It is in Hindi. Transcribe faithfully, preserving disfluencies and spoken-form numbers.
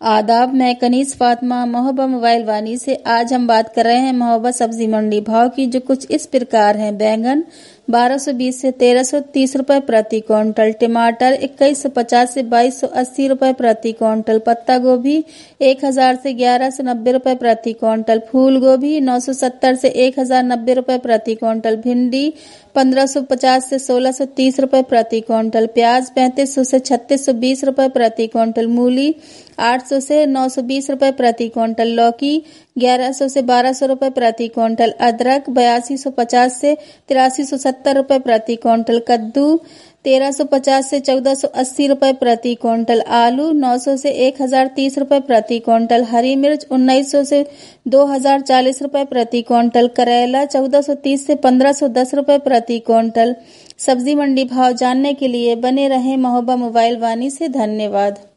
आदाब, मैं कनीज फातिमा महोबा मोबाइल वानी से। आज हम बात कर रहे हैं महोबा सब्जी मंडी भाव की, जो कुछ इस प्रकार हैं। बैंगन बारह सौ बीस से तेरह सौ तीस रुपए प्रति क्विंटल, टमाटर इक्कीस सौ पचास से बाईस सौ अस्सी रुपए प्रति क्विंटल, पत्ता गोभी एक हजार से ग्यारह सौ नब्बे रुपए प्रति क्विंटल, फूल गोभी नौ सौ सत्तर से एक हजार नब्बे रुपए प्रति क्विंटल, भिंडी पंद्रह सौ पचास से सोलह सौ तीस रुपए प्रति क्विंटल, प्याज पैंतीस सौ से छत्तीस सौ बीस रुपए प्रति क्विंटल, मूली आठ सौ से नौ सौ बीस रुपए प्रति क्विंटल, लौकी ग्यारह सौ से बारह सौ रुपए प्रति क्विंटल, अदरक बयासी सौ पचास से तिरासी सौ सत्तर रुपए प्रति क्विंटल, कद्दू तेरह सौ पचास से चौदह सौ अस्सी रुपए प्रति क्विंटल, आलू नौ सौ से एक हजार तीस रुपए प्रति क्विंटल, हरी मिर्च उन्नीस सौ से दो हजार चालीस रुपए प्रति क्विंटल, करेला चौदह सौ तीस से पंद्रह सौ दस रुपए प्रति क्विंटल। सब्जी मंडी भाव जानने के लिए बने रहें महोबा मोबाइल वानी से। धन्यवाद।